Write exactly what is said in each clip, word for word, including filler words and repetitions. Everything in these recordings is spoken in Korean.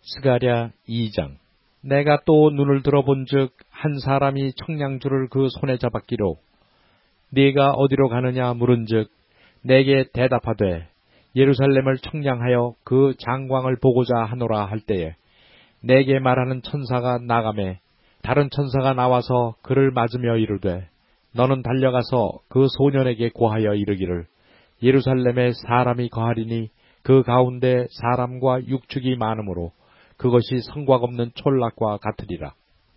스가랴 이 장. 내가 또 눈을 들어본즉 한 사람이 청량줄을 그 손에 잡았기로 네가 어디로 가느냐 물은즉 내게 대답하되 예루살렘을 청량하여 그 장광을 보고자 하노라 할 때에 내게 말하는 천사가 나가매 다른 천사가 나와서 그를 맞으며 이르되 너는 달려가서 그 소년에게 고하여 이르기를 예루살렘에 사람이 거하리니 그 가운데 사람과 육축이 많으므로 그것이 성곽 없는 촌락과 같으리라.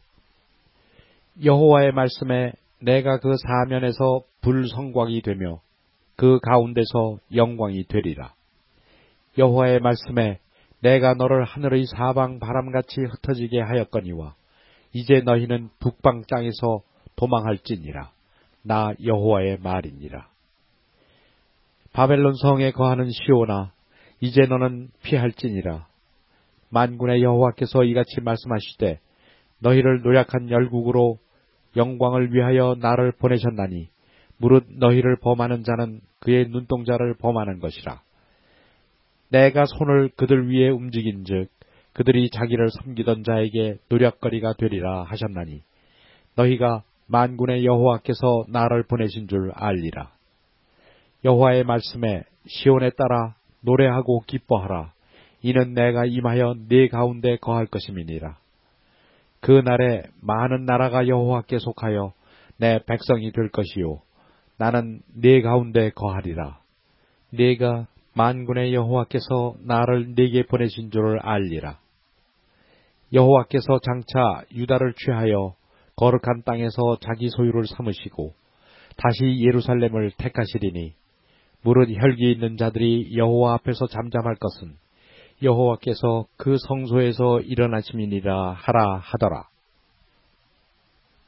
여호와의 말씀에 내가 그 사면에서 불성곽이 되며 그 가운데서 영광이 되리라. 여호와의 말씀에 내가 너를 하늘의 사방 바람같이 흩어지게 하였거니와 이제 너희는 북방 땅에서 도망할지니라. 나 여호와의 말이니라. 바벨론 성에 거하는 시온아, 이제 너는 피할지니라. 만군의 여호와께서 이같이 말씀하시되 너희를 노략한 열국으로 영광을 위하여 나를 보내셨나니 무릇 너희를 범하는 자는 그의 눈동자를 범하는 것이라. 내가 손을 그들 위에 움직인즉 그들이 자기를 섬기던 자에게 노략거리가 되리라 하셨나니 너희가 만군의 여호와께서 나를 보내신 줄 알리라. 여호와의 말씀에 시온에 따라 노래하고 기뻐하라. 이는 내가 임하여 네 가운데 거할 것임이니라. 그 날에 많은 나라가 여호와께 속하여 내 백성이 될 것이요 나는 네 가운데 거하리라. 네가 만군의 여호와께서 나를 네게 보내신 줄을 알리라. 여호와께서 장차 유다를 취하여 거룩한 땅에서 자기 소유를 삼으시고 다시 예루살렘을 택하시리니 무릇 혈기 있는 자들이 여호와 앞에서 잠잠할 것은 여호와께서 그 성소에서 일어나심이니라 하라 하더라.